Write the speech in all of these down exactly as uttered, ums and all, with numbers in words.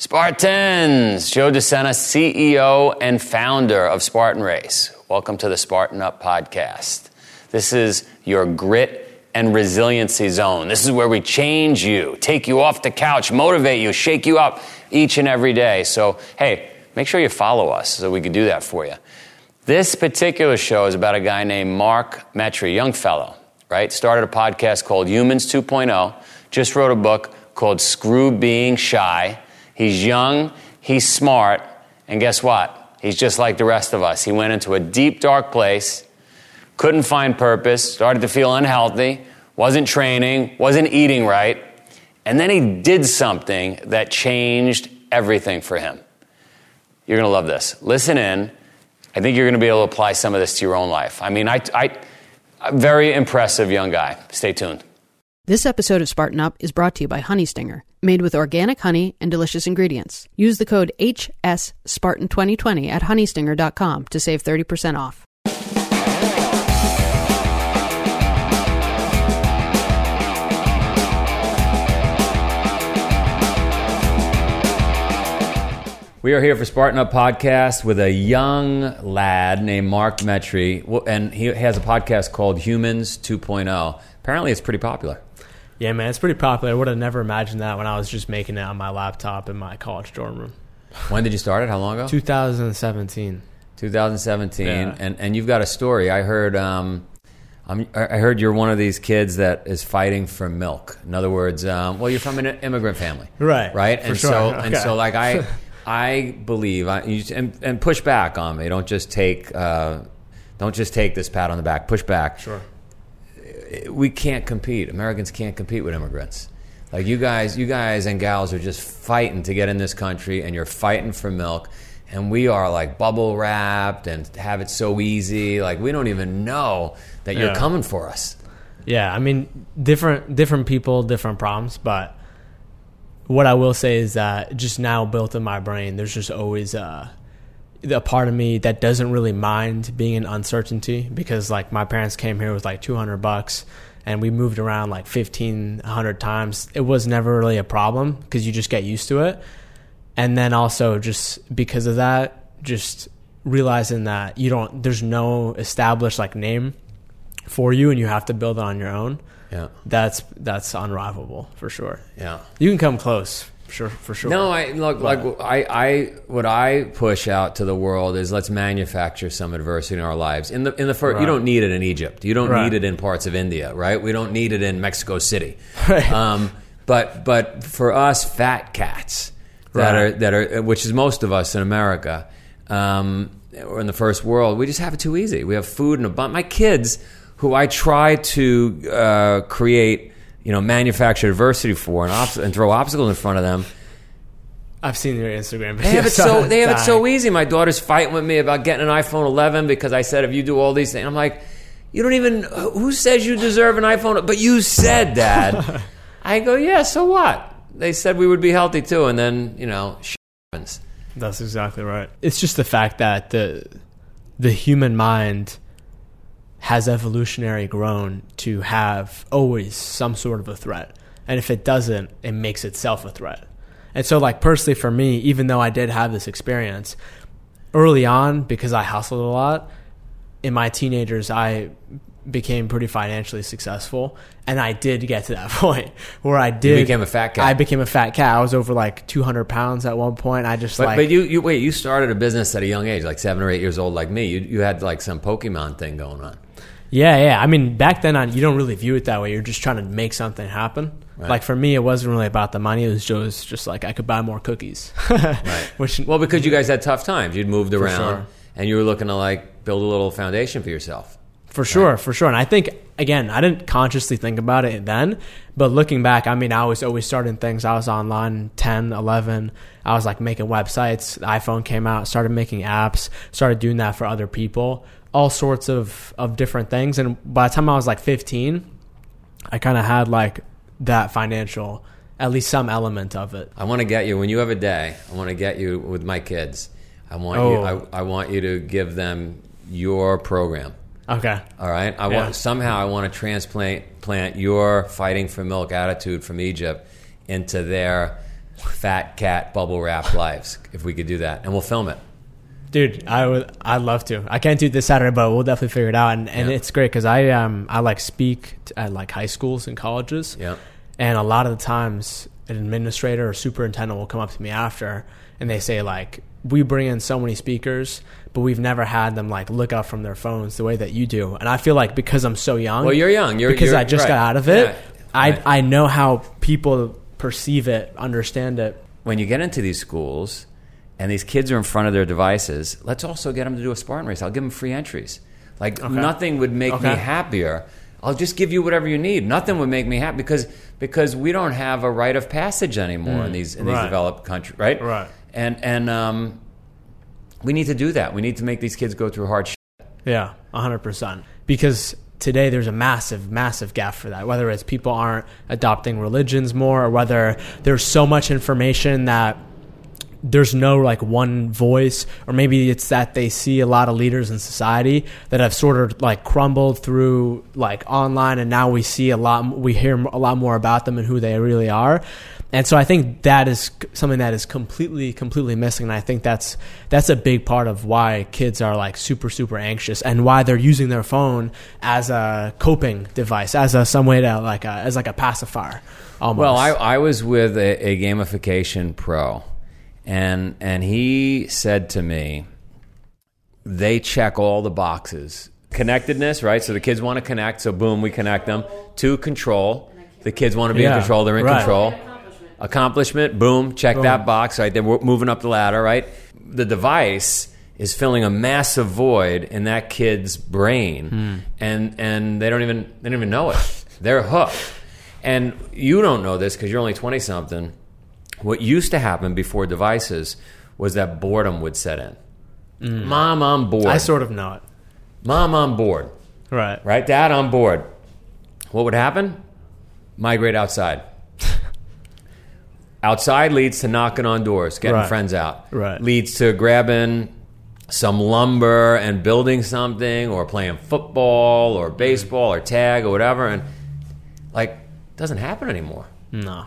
Spartans, Joe DeSena, C E O and founder of Spartan Race. Welcome to the Spartan Up podcast. This is your grit and resiliency zone. This is where we change you, take you off the couch, motivate you, shake you up each and every day. So, hey, make sure you follow us so we can do that for you. This particular show is about a guy named Mark Metry, young fellow, right? Started a podcast called Humans two point oh, just wrote a book called Screw Being Shy. He's young, he's smart, and guess what? He's just like the rest of us. He went into a deep, dark place, couldn't find purpose, started to feel unhealthy, wasn't training, wasn't eating right, and then he did something that changed everything for him. You're going to love this. Listen in. I think you're going to be able to apply some of this to your own life. I mean, I, I, a very impressive young guy. Stay tuned. This episode of Spartan Up is brought to you by Honey Stinger, made with organic honey and delicious ingredients. Use the code H S Spartan twenty twenty at honey stinger dot com to save thirty percent off. We are here for Spartan Up Podcast with a young lad named Mark Metry, and he has a podcast called Humans two point oh. Apparently it's pretty popular. Yeah, man, it's pretty popular. I would have never imagined that when I was just making it on my laptop in my college dorm room. When did you start it? How long ago? twenty seventeen. twenty seventeen, yeah. and and you've got a story. I heard, um, I'm, I heard you're one of these kids that is fighting for milk. In other words, um, well, you're from an immigrant family, right? Right, for and sure. so okay. and so, like I, I believe, I, you, and, and push back on me. Don't just take, uh, don't just take this pat on the back. Push back. Sure. We can't compete. Americans can't compete with immigrants. Like you guys, you guys and gals are just fighting to get in this country, and you're fighting for milk. And we are like bubble wrapped and have it so easy. Like we don't even know that you're yeah. coming for us. Yeah, I mean, different different people, different problems. But what I will say is that just now built in my brain, there's just always a, a part of me that doesn't really mind being in uncertainty, because like my parents came here with like two hundred bucks and we moved around like fifteen hundred times. It was never really a problem because you just get used to it. And then also just because of that, just realizing that you don't, there's no established like name for you and you have to build it on your own. Yeah. That's, that's unrivalable for sure. Yeah. You can come close. Sure, for sure. No, I look like I, I what I push out to the world is let's manufacture some adversity in our lives. In the in the first, right. You don't need it in Egypt. You don't right. need it in parts of India, right? We don't need it in Mexico City. Right. Um, but but for us fat cats that right. are that are which is most of us in America, um, or in the first world, we just have it too easy. We have food in a bunch. My kids, who I try to uh, create. You know, manufacture adversity for and, obst- and throw obstacles in front of them. I've seen your Instagram videos. They have it so they have it so easy. My daughter's fighting with me about getting an iPhone eleven because I said if you do all these things, I'm like, you don't even. Who says you deserve an iPhone? But you said, Dad. I go, yeah. So what? They said we would be healthy too, and then you know, shit happens. That's exactly right. It's just the fact that the the human mind has evolutionary grown to have always some sort of a threat. And if it doesn't, it makes itself a threat. And so like personally for me, even though I did have this experience early on, because I hustled a lot, in my teenagers, I became pretty financially successful. And I did get to that point where I did. You became a fat cat. I became a fat cat. I was over like two hundred pounds at one point. I just but, like. But you, you, wait, you started a business at a young age, like seven or eight years old like me. You, you had like some Pokemon thing going on. Yeah, yeah. I mean, back then, on, you don't really view it that way. You're just trying to make something happen. Right. Like, for me, it wasn't really about the money. It was just, just like, I could buy more cookies. Right. Which, well, because you guys had tough times. You'd moved around, sure. and you were looking to, like, build a little foundation for yourself. For sure, right. for sure. And I think, again, I didn't consciously think about it then. But looking back, I mean, I was always starting things. I was online ten, eleven. I was, like, making websites. The iPhone came out. Started making apps. Started doing that for other people. All sorts of, of different things. And by the time I was like fifteen, I kind of had like that financial, at least some element of it. I want to get you, when you have a day, I want to get you with my kids. I want oh. you I, I want you to give them your program. Okay. All right. I yeah. want somehow I want to transplant plant your fighting for milk attitude from Egypt into their fat cat bubble wrap lives if we could do that, and we'll film it. Dude, I would. I'd love to. I can't do it this Saturday, but we'll definitely figure it out. And, and Yeah. it's great because I um I like speak at like high schools and colleges. Yeah. And a lot of the times, an administrator or superintendent will come up to me after, and they say like, "We bring in so many speakers, but we've never had them like look up from their phones the way that you do." And I feel like because I'm so young. Well, you're young. You're because you're, I just right. got out of it. Yeah. I Right. I know how people perceive it, understand it. When you get into these schools and these kids are in front of their devices, let's also get them to do a Spartan race. I'll give them free entries. Like Okay. nothing would make Okay. me happier. I'll just give you whatever you need. Nothing would make me happy because because we don't have a rite of passage anymore Mm, in these in right. these developed countries, right? Right. And and um, we need to do that. We need to make these kids go through hard shit. Yeah, one hundred percent. Because today there's a massive, massive gap for that. Whether it's people aren't adopting religions more or whether there's so much information that there's no like one voice, or maybe it's that they see a lot of leaders in society that have sort of like crumbled through like online, and now we see a lot, we hear a lot more about them and who they really are. And so I think that is something that is completely, completely missing. And I think that's that's a big part of why kids are like super, super anxious and why they're using their phone as a coping device, as a some way to like a, as like a pacifier. Almost. Well, I, I was with a, a gamification pro, and and he said to me, they check all the boxes. Connectedness, right? So the kids want to connect, so boom, we connect them. Two, control. The kids want to be Yeah, in control, they're in right. control. Accomplishment, boom, check Boom. that box, right? They're moving up the ladder, right? The device is filling a massive void in that kid's brain, Hmm. and and they don't even they don't even know it. They're hooked. And you don't know this because you're only twenty-something. What used to happen before devices was that boredom would set in. Mom, I'm bored. I sort of know it. Mom, I'm bored. Right. Right? Dad, I'm bored. What would happen? Migrate outside. Outside leads to knocking on doors, getting Right. friends out. Right. Leads to grabbing some lumber and building something, or playing football or baseball or tag or whatever. And like, doesn't happen anymore. No.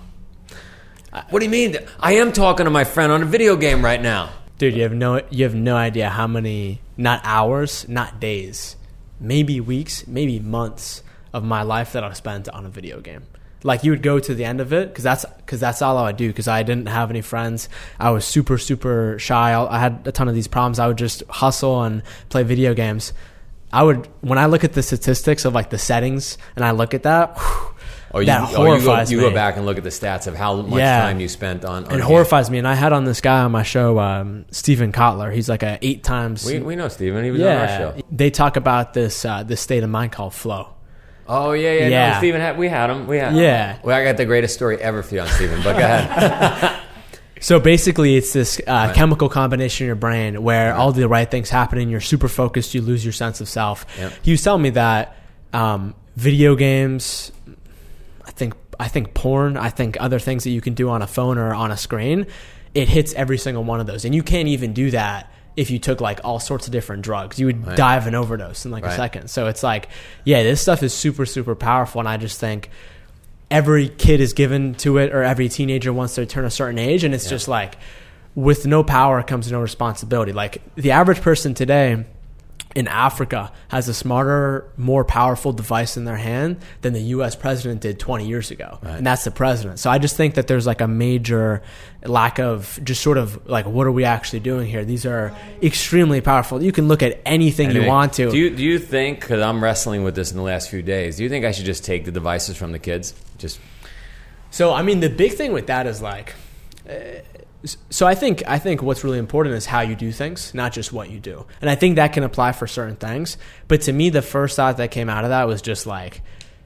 What do you mean? I am talking to my friend on a video game right now. Dude, you have no you have no idea how many, not hours, not days, maybe weeks, maybe months of my life that I've spent on a video game. Like, you would go to the end of it because that's because that's all I would do, because I didn't have any friends. I was super, super shy. I had a ton of these problems. I would just hustle and play video games. I would, when I look at the statistics of like the settings and I look at that, whew, Or you, that or you, go, horrifies you me. go back and look at the stats of how much Yeah. time you spent on, on It a horrifies me. And I had on this guy on my show, um, Steven Kotler. He's like a eight times. game. We, we know Steven. He was on our show. They talk about this uh, this state of mind called flow. Oh, yeah, yeah. Yeah. No, Steven, had, we had him. We had Yeah. Well, I got the greatest story ever for you on Steven, but go ahead. So basically, it's this uh, right. chemical combination in your brain where right. all the right things happen and you're super focused, you lose your sense of self. Yep. He was telling me that um, video games, I think, I think porn, I think other things that you can do on a phone or on a screen, it hits every single one of those. And you can't even do that if you took like all sorts of different drugs. You would right. die of an overdose in like right. a second. So it's like, yeah, this stuff is super, super powerful. And I just think every kid is given to it, or every teenager wants to turn a certain age. And it's yeah. just like, with no power comes no responsibility. Like, the average person today in Africa has a smarter, more powerful device in their hand than the U S president did twenty years ago. Right. And that's the president. So I just think that there's like a major lack of just sort of like, what are we actually doing here? These are extremely powerful. You can look at anything anyway, you want to. Do you, do you think, because I'm wrestling with this in the last few days, do you think I should just take the devices from the kids? Just So, I mean, the big thing with that is like, uh, So I think I think what's really important is how you do things, not just what you do. And I think that can apply for certain things. But to me, the first thought that came out of that was just like,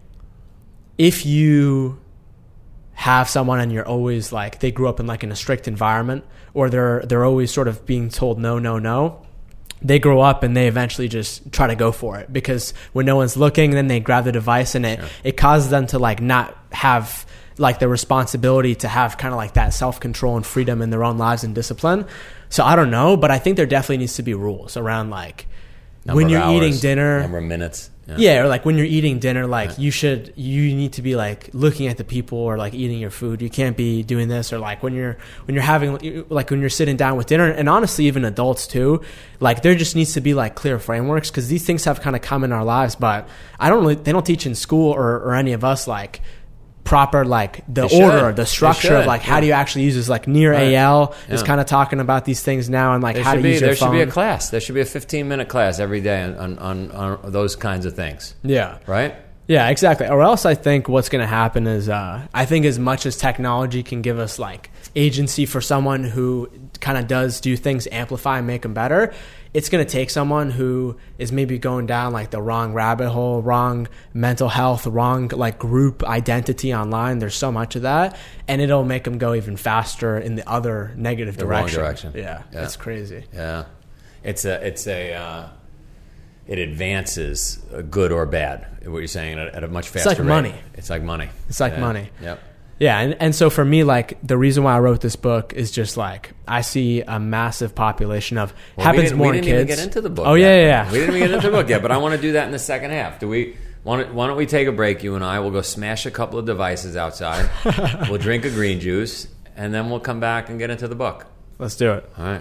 if you have someone and you're always like, they grew up in like in a strict environment, or they're they're always sort of being told no, no, no, they grow up and they eventually just try to go for it, because when no one's looking, then they grab the device, and it, yeah. it causes them to like not have like the responsibility to have kind of like that self-control and freedom in their own lives and discipline. So I don't know, but I think there definitely needs to be rules around like, number when you're hours, eating dinner, number of minutes. Yeah. yeah, or like when you're eating dinner, like yeah. you should, you need to be like looking at the people or like eating your food. You can't be doing this, or like when you're when you're having like when you're sitting down with dinner, and honestly, even adults too. Like there just needs to be like clear frameworks, because these things have kind of come in our lives, but I don't really, they don't teach in school or, or any of us like proper like the they order, should. the structure of like yeah. how do you actually use this. Like Near right. A L is yeah. kind of talking about these things now, and like there how to be, use your there phone. There should be a class. There should be a fifteen minute class every day on, on, on those kinds of things. Yeah. Right? Yeah, exactly. Or else I think what's going to happen is uh, I think as much as technology can give us like agency for someone who kind of does do things, amplify and make them better, it's going to take someone who is maybe going down like the wrong rabbit hole, wrong mental health, wrong like group identity online. There's so much of that, and it'll make them go even faster in the other negative the direction. Wrong direction. Yeah, yeah, it's crazy. Yeah, it's a it's a uh, it advances uh, good or bad. What you're saying at a, at a much faster rate. It's like rate. money. It's like money. It's like yeah. money. Yep. Yeah, and, and so for me, like, the reason why I wrote this book is just, like, I see a massive population of, well, happens we more we in didn't kids. Even get into the book Oh, yet. yeah, yeah, yeah. We didn't even get into the book yet, but I want to do that in the second half. Do we? Why don't, why don't we take a break, you and I? We'll go smash a couple of devices outside. We'll drink a green juice, and then we'll come back and get into the book. Let's do it. All right.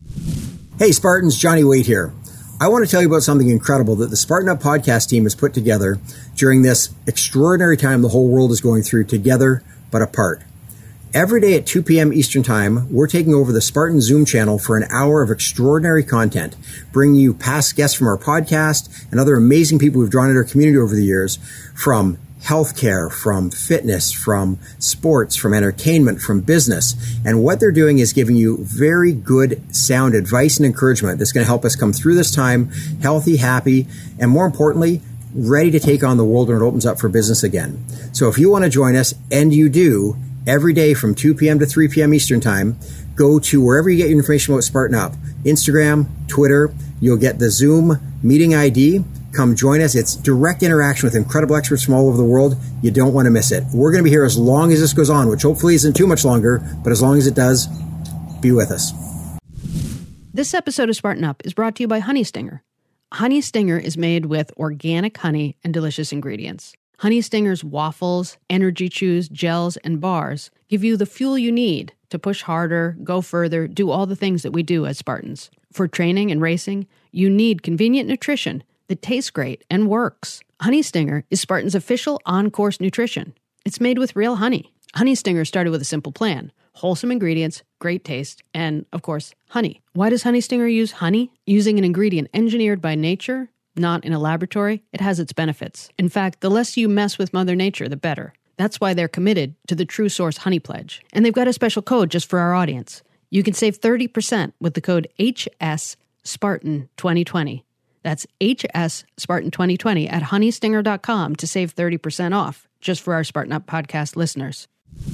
Hey, Spartans, Johnny Waite here. I want to tell you about something incredible that the Spartan Up podcast team has put together during this extraordinary time the whole world is going through, together but apart. Every day at two p.m. Eastern Time, we're taking over the Spartan Zoom channel for an hour of extraordinary content, bringing you past guests from our podcast and other amazing people we've drawn into our community over the years, from healthcare, from fitness, from sports, from entertainment, from business. And what they're doing is giving you very good sound advice and encouragement that's going to help us come through this time healthy, happy, and more importantly, ready to take on the world when it opens up for business again. So if you want to join us, and you do, every day from two p.m. to three p.m. Eastern Time, go to wherever you get your information about Spartan Up. Instagram, Twitter, you'll get the Zoom meeting I D. Come join us. It's direct interaction with incredible experts from all over the world. You don't want to miss it. We're going to be here as long as this goes on, which hopefully isn't too much longer, but as long as it does, be with us. This episode of Spartan Up is brought to you by Honey Stinger. Honey Stinger is made with organic honey and delicious ingredients. Honey Stinger's waffles, energy chews, gels, and bars give you the fuel you need to push harder, go further, do all the things that we do as Spartans. For training and racing, you need convenient nutrition that tastes great and works. Honey Stinger is Spartan's official on-course nutrition. It's made with real honey. Honey Stinger started with a simple plan: wholesome ingredients, great taste, and, of course, honey. Why does Honey Stinger use honey? Using an ingredient engineered by nature, not in a laboratory, it has its benefits. In fact, the less you mess with Mother Nature, the better. That's why they're committed to the True Source Honey Pledge. And they've got a special code just for our audience. You can save thirty percent with the code H S Spartan twenty twenty. That's H S Spartan twenty twenty at honey stinger dot com to save thirty percent off, just for our Spartan Up podcast listeners.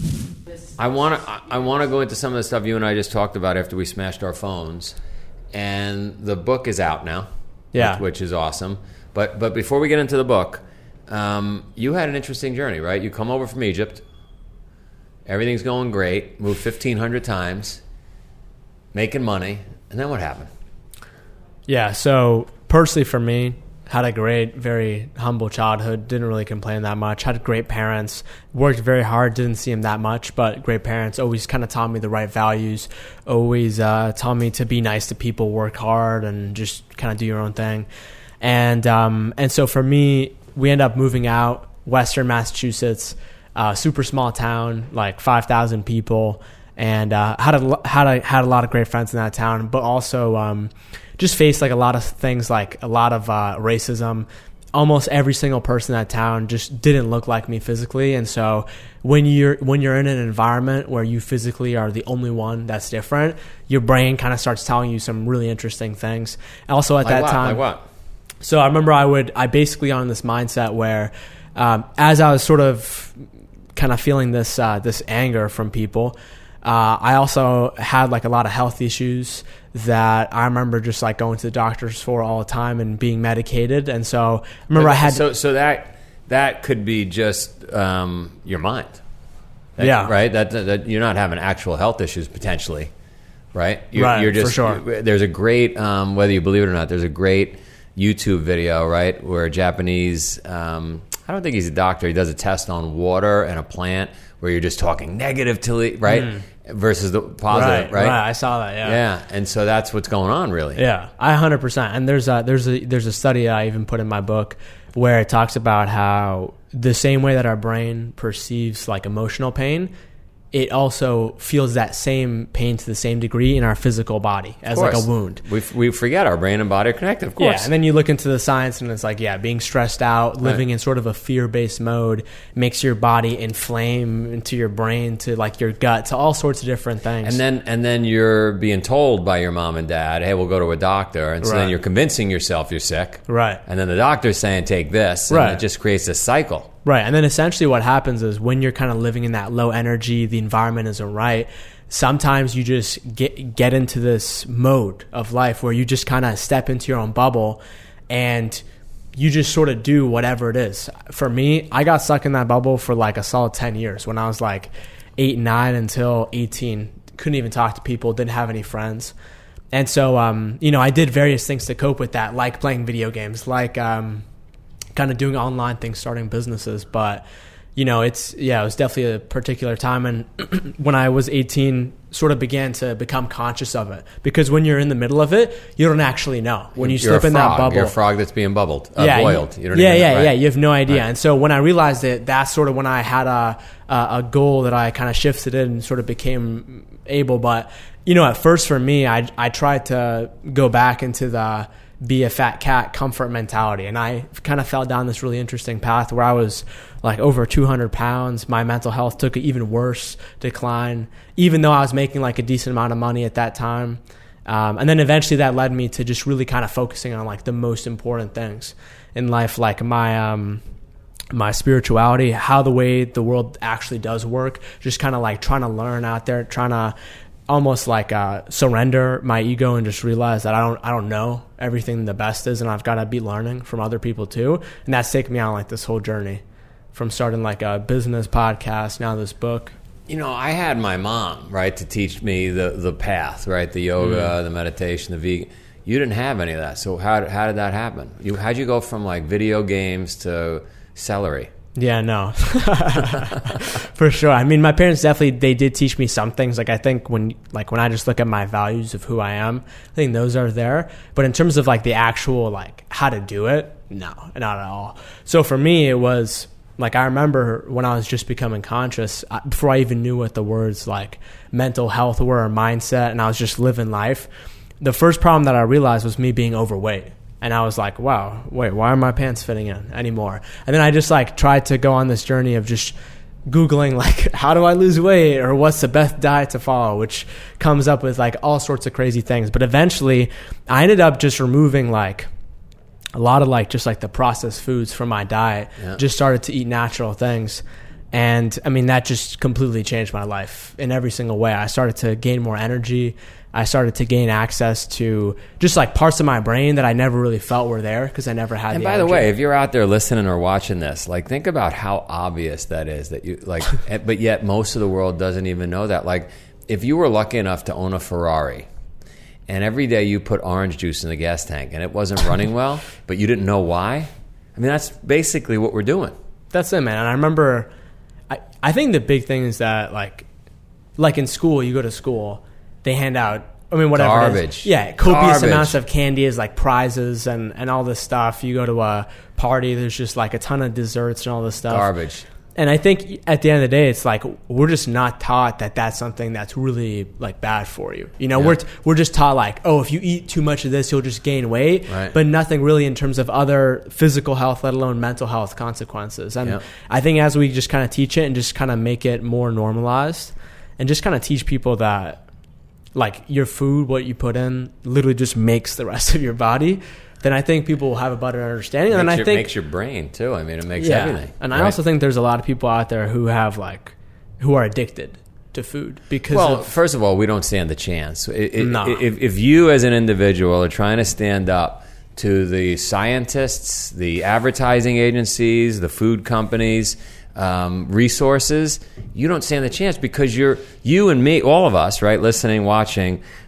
I want to I want to go into some of the stuff you and I just talked about after we smashed our phones. And the book is out now. Yeah. Which, which is awesome. But but before we get into the book, um, you had an interesting journey, right? You come over from Egypt. Everything's going great. Moved fifteen hundred times. Making money. And then what happened? Yeah, so personally for me, had a great, very humble childhood. Didn't really complain that much. Had great parents. Worked very hard. Didn't see them that much, but great parents. Always kind of taught me the right values. Always uh, taught me to be nice to people, work hard, and just kind of do your own thing. And um, and so for me, we end up moving out, Western Massachusetts, uh, super small town, like five thousand people, and uh, had a had a had a lot of great friends in that town, but also um, just faced like a lot of things, like a lot of uh, racism. Almost every single person in that town just didn't look like me physically, and so when you're when you're in an environment where you physically are the only one that's different, your brain kind of starts telling you some really interesting things. Also, at like that what? time, like what? So I remember I would I basically on this mindset where, um, as I was sort of kind of feeling this uh, this anger from people, uh, I also had like a lot of health issues that I remember just like going to the doctors for all the time and being medicated. And so I remember but, I had so so that that could be just um, your mind. That, yeah, right. That, that you're not having actual health issues potentially, right? You're, right. You're just, for sure. You're, there's a great um, whether you believe it or not. There's a great YouTube video, right, where a Japanese, um, I don't think he's a doctor, he does a test on water and a plant where you're just talking negative to it, right, mm. versus the positive, right, right? Right, I saw that, yeah. Yeah, and so that's what's going on, really. Yeah, I one hundred percent. And there's a, there's a, there's a study I even put in my book where it talks about how the same way that our brain perceives like emotional pain, it also feels that same pain to the same degree in our physical body as like a wound. We we forget our brain and body are connected, of course. Yeah, and then you look into the science and it's like, yeah, being stressed out, living right. in sort of a fear-based mode makes your body inflame into your brain to like your gut to all sorts of different things. And then and then you're being told by your mom and dad, hey, we'll go to a doctor. And so right. then you're convincing yourself you're sick. Right. And then the doctor's saying, take this. And right. it just creates a cycle. Right. And then essentially what happens is when you're kind of living in that low energy, the environment isn't right, sometimes you just get get into this mode of life where you just kind of step into your own bubble and you just sort of do whatever it is. For me, I got stuck in that bubble for like a solid ten years when I was like eight, nine until eighteen. Couldn't even talk to people, didn't have any friends. And so, um, you know, I did various things to cope with that, like playing video games, like... Um, kind of doing online things, starting businesses. But, you know, it's, yeah, it was definitely a particular time. And when I was eighteen, sort of began to become conscious of it. Because when you're in the middle of it, you don't actually know. When you you're slip in that bubble. You're a frog that's being bubbled, uh, yeah, boiled. You don't yeah, even yeah, know, right? yeah. You have no idea. Right. And so when I realized it, that's sort of when I had a, a, a goal that I kind of shifted in and sort of became able. But, you know, at first for me, I, I tried to go back into the be a fat cat comfort mentality. And I kind of fell down this really interesting path where I was like over two hundred pounds. My mental health took an even worse decline, even though I was making like a decent amount of money at that time. Um, and then eventually that led me to just really kind of focusing on like the most important things in life, like my, um, my spirituality, how the way the world actually does work, just kind of like trying to learn out there, trying to almost like uh, surrender my ego and just realize that I don't I don't know everything the best is, and I've got to be learning from other people too. And that's taken me on like this whole journey from starting like a business podcast, now this book. You know, I had my mom, right, to teach me the, the path, right, the yoga, mm. the meditation, the vegan. You didn't have any of that. So how, how did that happen? You How'd you go from like video games to celery? Yeah, no, for sure. I mean, my parents definitely, they did teach me some things. Like, I think when, like when I just look at my values of who I am, I think those are there. But in terms of like the actual, like how to do it, no, not at all. So for me, it was like, I remember when I was just becoming conscious, before I even knew what the words like mental health were or mindset, and I was just living life. The first problem that I realized was me being overweight. And I was like, wow, wait, why are my pants fitting in anymore? And then I just like tried to go on this journey of just Googling like, how do I lose weight, or what's the best diet to follow, which comes up with like all sorts of crazy things. But eventually I ended up just removing like a lot of like just like the processed foods from my diet, yeah. just started to eat natural things. And I mean, that just completely changed my life in every single way. I started to gain more energy. I started to gain access to just like parts of my brain that I never really felt were there because I never had. And the by energy. the way, if you're out there listening or watching this, like think about how obvious that is that you like, but yet most of the world doesn't even know that. Like if you were lucky enough to own a Ferrari and every day you put orange juice in the gas tank and it wasn't running well, but you didn't know why. I mean, that's basically what we're doing. That's it, man. And I remember, I, I think the big thing is that like, like in school, you go to school, they hand out, I mean, whatever Garbage. It is. Yeah, copious Garbage. amounts of candy as like prizes and, and all this stuff. You go to a party, there's just like a ton of desserts and all this stuff. Garbage. And I think at the end of the day, it's like we're just not taught that that's something that's really like bad for you. You know, yeah. we're t- we're just taught like, oh, if you eat too much of this, you'll just gain weight. Right. But nothing really in terms of other physical health, let alone mental health consequences. And yeah. I think as we just kind of teach it and just kind of make it more normalized and just kind of teach people that like your food, what you put in, literally just makes the rest of your body, then I think people will have a better understanding. Makes and I your, think makes your brain too. I mean, it makes yeah. everything. And right? I also think there's a lot of people out there who have like, who are addicted to food because. Well, of, first of all, we don't stand the chance. It, it, no. if, if you as an individual are trying to stand up to the scientists, the advertising agencies, the food companies, um, resources, you don't stand the chance because you're you and me, all of us, right, listening, watching.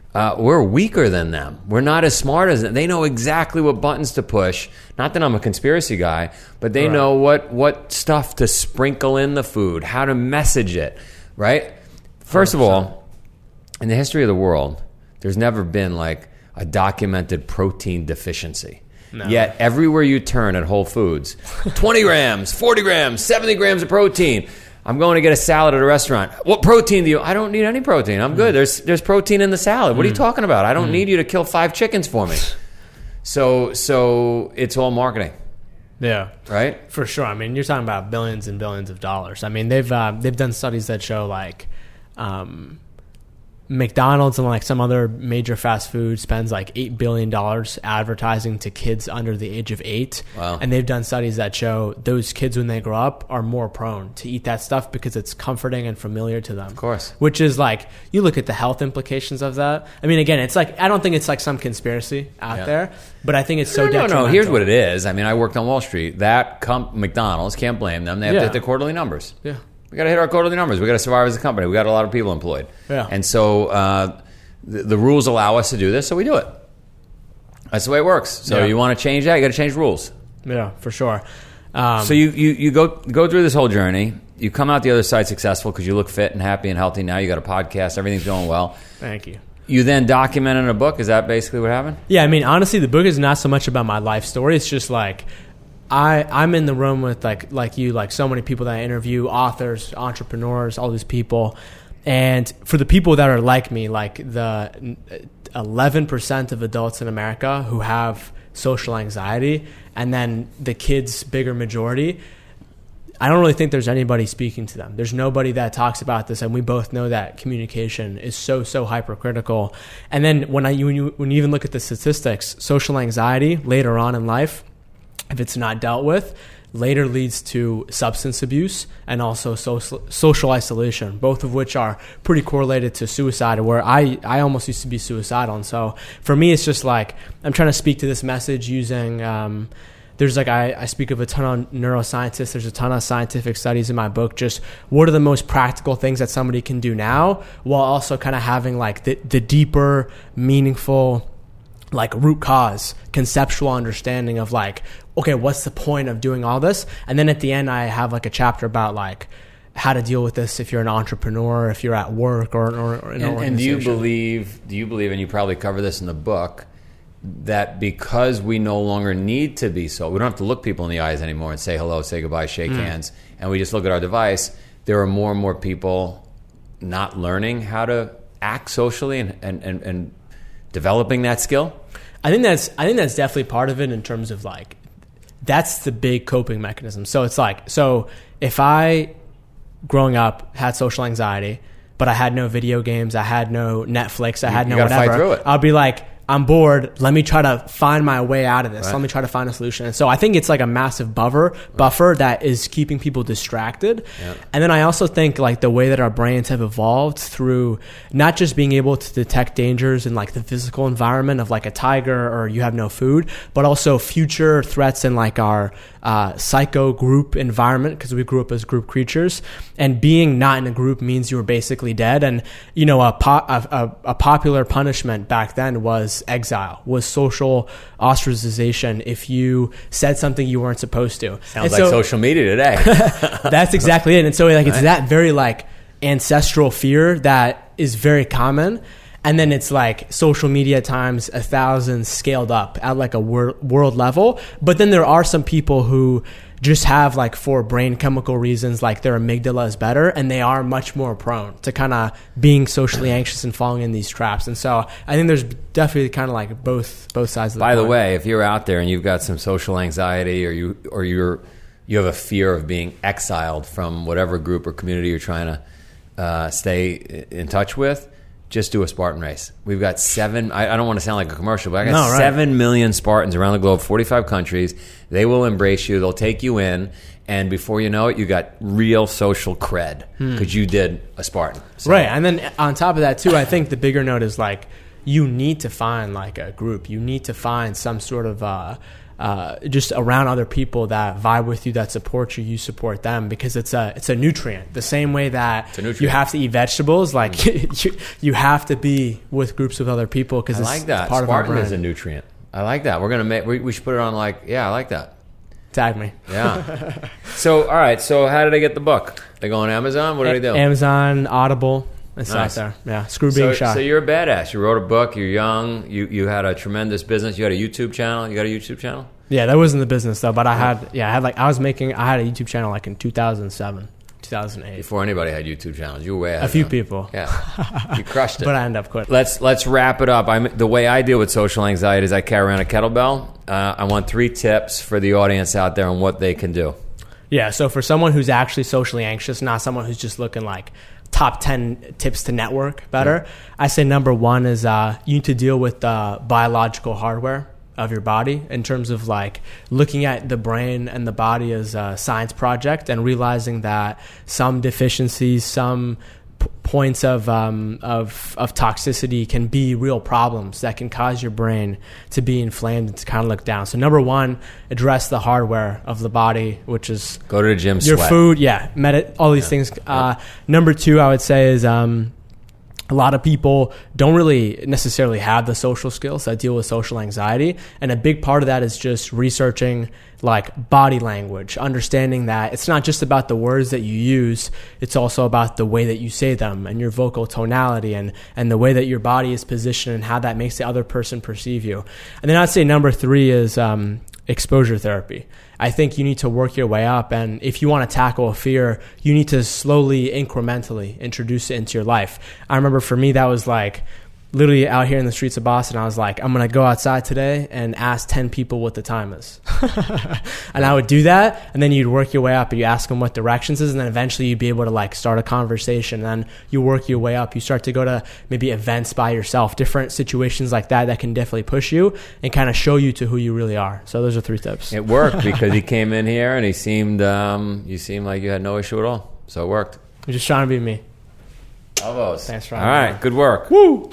Uh, we're weaker than them. We're not as smart as them. They know exactly what buttons to push. Not that I'm a conspiracy guy, but they right. know what, what stuff to sprinkle in the food, how to message it, right? First of all, in the history of the world, there's never been like a documented protein deficiency. No. Yet everywhere you turn at Whole Foods, twenty grams, forty grams, seventy grams of protein. I'm going to get a salad at a restaurant. What protein do you? I don't need any protein. I'm good. Mm. There's there's protein in the salad. What mm. are you talking about? I don't mm. need you to kill five chickens for me. So so it's all marketing. Yeah, right. For sure. I mean, you're talking about billions and billions of dollars. I mean, they've uh, they've done studies that show like um, McDonald's and like some other major fast food spends like eight billion dollars advertising to kids under the age of eight. Wow. And they've done studies that show those kids when they grow up are more prone to eat that stuff because it's comforting and familiar to them. Of course. Which is like, you look at the health implications of that. I mean, again, it's like, I don't think it's like some conspiracy out yeah. there, but I think it's so no, detrimental. No, no, here's what it is. I mean, I worked on Wall Street. That comp- McDonald's, can't blame them. They have yeah. to hit their quarterly numbers. Yeah. We got to hit our quarterly numbers. We got to survive as a company. We got a lot of people employed. Yeah. And so uh, the, the rules allow us to do this, so we do it. That's the way it works. So yeah. you want to change that, you got to change rules. Yeah, for sure. Um, so you, you, you go go through this whole journey. You come out the other side successful because you look fit and happy and healthy now. You got a podcast. Everything's going well. Thank you. You then document in a book. Is that basically what happened? Yeah, I mean, honestly, the book is not so much about my life story. It's just like... I, I'm in the room with like like you, like so many people that I interview, authors, entrepreneurs, all these people. And for the people that are like me, like the eleven percent of adults in America who have social anxiety, and then the kids' bigger majority, I don't really think there's anybody speaking to them. There's nobody that talks about this, and we both know that communication is so, so hypercritical. And then when, I, when, you, when you even look at the statistics, social anxiety later on in life, if it's not dealt with, later leads to substance abuse and also social, social isolation, both of which are pretty correlated to suicide, where I, I almost used to be suicidal. And so for me, it's just like I'm trying to speak to this message using, um, there's like, I, I speak of a ton of neuroscientists. There's a ton of scientific studies in my book. Just what are the most practical things that somebody can do now while also kind of having like the, the deeper, meaningful, like root cause, conceptual understanding of like, okay, what's the point of doing all this? And then at the end, I have like a chapter about like how to deal with this if you're an entrepreneur, if you're at work or, or, or in an and, organization. And do you believe, do you believe, and you probably cover this in the book, that because we no longer need to be so, we don't have to look people in the eyes anymore and say hello, say goodbye, shake mm. hands, and we just look at our device, there are more and more people not learning how to act socially and, and, and, and developing that skill? I think that's I think that's definitely part of it in terms of like, that's the big coping mechanism. So it's like, so if I, growing up, had social anxiety, but I had no video games, I had no Netflix, I had you, no you gotta whatever, fight through it. I'll be like, I'm bored. Let me try to find my way out of this. Right. Let me try to find a solution. And so I think it's like a massive buffer, buffer that is keeping people distracted. Yeah. And then I also think like the way that our brains have evolved through not just being able to detect dangers in like the physical environment of like a tiger or you have no food, but also future threats in like our uh, psycho group environment, because we grew up as group creatures, and being not in a group means you were basically dead. And you know, a, po- a, a, a popular punishment back then was exile, was social ostracization if you said something you weren't supposed to. Sounds and like so, social media today. That's exactly it. And so like it's right. that very like ancestral fear that is very common. And then it's like social media times a thousand scaled up at like a wor- world level. But then there are some people who just have like for brain chemical reasons, like their amygdala is better and they are much more prone to kind of being socially anxious and falling in these traps. And so I think there's definitely kind of like both both sides of the By coin. the way, if you're out there and you've got some social anxiety or you or you're you have a fear of being exiled from whatever group or community you're trying to uh, stay in touch with, just do a Spartan race. We've got seven, I, I don't want to sound like a commercial, but I got no, right. seven million Spartans around the globe, forty-five countries. They will embrace you. They'll take you in. And before you know it, you got real social cred because hmm. you did a Spartan. So. Right. And then on top of that, too, I think the bigger note is like you need to find like a group. You need to find some sort of uh, uh, just around other people that vibe with you, that support you, you support them, because it's a it's a nutrient. The same way that you have to eat vegetables, like mm. you, you have to be with groups of other people because it's like that. part Spartan of our is a nutrient. I like that. We're gonna make. We, we should put it on like. Yeah, I like that. Tag me. Yeah. So all right. So how did I get the book? They go on Amazon. What do they do? Amazon, Audible. It's nice. out there. Yeah. Screw being so, shy. So you're a badass. You wrote a book. You're young. You you had a tremendous business. You had a YouTube channel. You got a YouTube channel? Yeah, that wasn't the business though. But I had. Yeah, I had like I was making. I had a YouTube channel like in two thousand seven, two thousand eight. Before anybody had YouTube channels, you were way ahead. A few of them. people. Yeah. You crushed it. But I ended up quitting. Let's let's wrap it up. I'm the way I deal with social anxiety is I carry around a kettlebell. Uh, I want three tips for the audience out there on what they can do. Yeah. So for someone who's actually socially anxious, not someone who's just looking like top ten tips to network better, yeah. I say number one is uh, you need to deal with the biological hardware of your body in terms of like looking at the brain and the body as a science project and realizing that some deficiencies, some p- points of, um, of, of toxicity can be real problems that can cause your brain to be inflamed and to kind of look down. So number one, address the hardware of the body, which is go to the gym, your sweat. food. Yeah. Medit- all these yeah. things. Uh, yeah. Number two, I would say is, um, a lot of people don't really necessarily have the social skills that deal with social anxiety. And a big part of that is just researching like body language, understanding that it's not just about the words that you use, it's also about the way that you say them and your vocal tonality and, and the way that your body is positioned and how that makes the other person perceive you. And then I'd say number three is um, exposure therapy. I think you need to work your way up, and if you want to tackle a fear, you need to slowly, incrementally introduce it into your life. I remember for me, that was like literally out here in the streets of Boston, I was like, I'm going to go outside today and ask ten people what the time is. And I would do that, and then you'd work your way up, and you ask them what directions is, and then eventually you'd be able to like start a conversation, and then you work your way up. You start to go to maybe events by yourself, different situations like that that can definitely push you and kind of show you to who you really are. So those are three tips. It worked because he came in here and he seemed, um, you seemed like you had no issue at all. So it worked. You're just trying to be me. Elbows. Thanks for All right, me. Good work. Woo!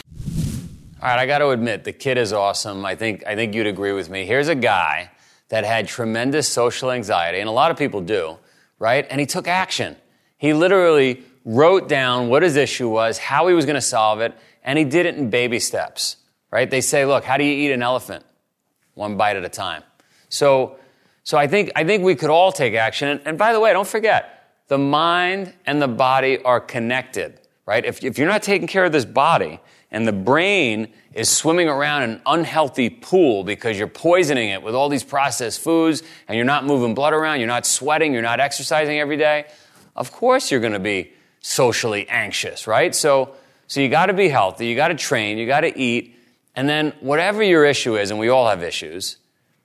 All right, I got to admit, the kid is awesome. I think I think you'd agree with me. Here's a guy that had tremendous social anxiety, and a lot of people do, right? And he took action. He literally wrote down what his issue was, how he was going to solve it, and he did it in baby steps, right? They say, look, how do you eat an elephant? One bite at a time. So, so I think I think we could all take action. And, and by the way, don't forget, the mind and the body are connected, right? If, if you're not taking care of this body, and the brain is swimming around in an unhealthy pool because you're poisoning it with all these processed foods and you're not moving blood around, you're not sweating, you're not exercising every day, of course you're going to be socially anxious, right? So, so you got to be healthy, you got to train, you got to eat, and then whatever your issue is, and we all have issues,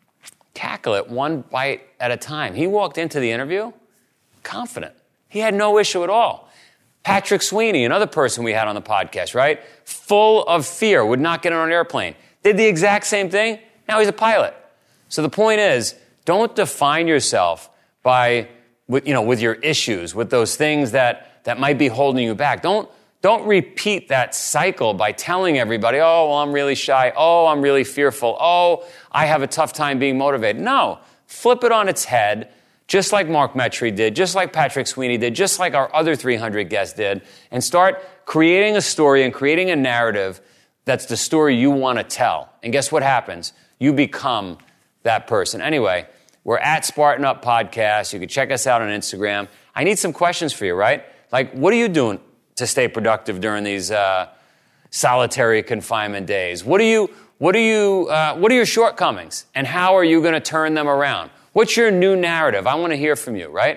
tackle it one bite at a time. He walked into the interview confident. He had no issue at all. Patrick Sweeney, another person we had on the podcast, right? Full of fear, would not get on an airplane. Did the exact same thing. Now he's a pilot. So the point is, don't define yourself by, with, you know, with your issues, with those things that, that might be holding you back. Don't, don't repeat that cycle by telling everybody, oh, well, I'm really shy. Oh, I'm really fearful. Oh, I have a tough time being motivated. No, flip it on its head. Just like Mark Metry did, just like Patrick Sweeney did, just like our other three hundred guests did, and start creating a story and creating a narrative that's the story you want to tell. And guess what happens? You become that person. Anyway, we're at Spartan Up Podcast. You can check us out on Instagram. I need some questions for you, right? Like, what are you doing to stay productive during these uh, solitary confinement days? What are you, what are you, uh, what are your shortcomings, and how are you going to turn them around? What's your new narrative? I want to hear from you, right?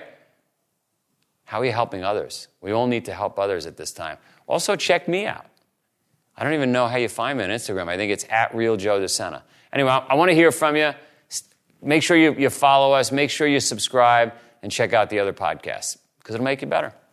How are you helping others? We all need to help others at this time. Also, check me out. I don't even know how you find me on Instagram. I think it's at Real Joe DeSena. Anyway, I want to hear from you. Make sure you, you follow us. Make sure you subscribe and check out the other podcasts because it'll make you better.